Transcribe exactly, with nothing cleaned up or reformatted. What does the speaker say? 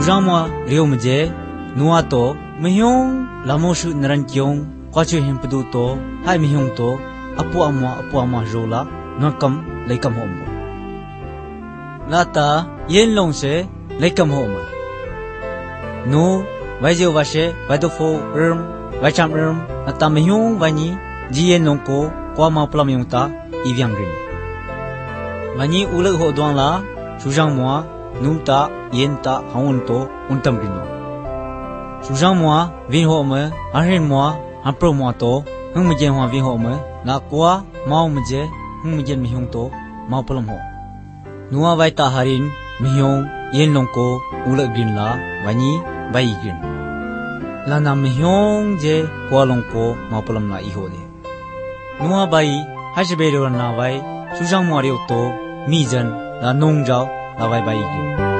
Sujangwa Rio Mje, Nuato, Mihong, Lamoshu Narankyong, Quachu Himpeduto, Hai Mihong to, Apu Amwa Apu Amwa Jola, Nakam, Lakam Homo. Lata, Yen Longse, Lakam Homo. No, Vajo Vashe, Vadofo, Erm, Vacham Erm, Natamihong Vani, Jien Longko, Kwama Plamyongta, Ivyang Green. Vani Ulag Hodwangla, Sujangwa, Nuta, Yenta, Haunto, Untam Grino. Sujangwa, Vinhome, Arinmoa, Ampromoato, Humajan Vinhome, Nakwa, Maumaje, Humajan Mihonto, Maupalamho. Nua Vaita Harin, Mihong, Yenlonko, Ulag Greenla, Vani, Vaigin. Lana Mihong Je, Kualonko, Maupalamna Ihode. Nua Bai, Hashbedo Navai, Sujangwa Rioto, Mijan, La Nongjao, La Vai Baigin.